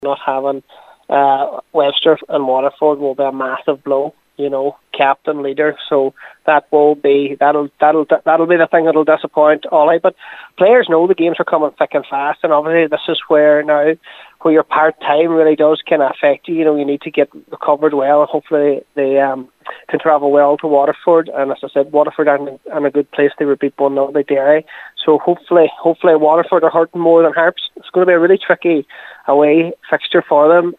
not having Webster and Waterford will be a massive blow. Captain, leader, so that'll be the thing that'll disappoint Ollie. But players know the games are coming thick and fast, and obviously this is where your part time really does kind of affect you. You need to get recovered well, and hopefully they can travel well to Waterford. And as I said, Waterford are in a good place. They were beat 1-0 by Derry, so hopefully Waterford are hurting more than Harps. It's going to be a really tricky away fixture for them.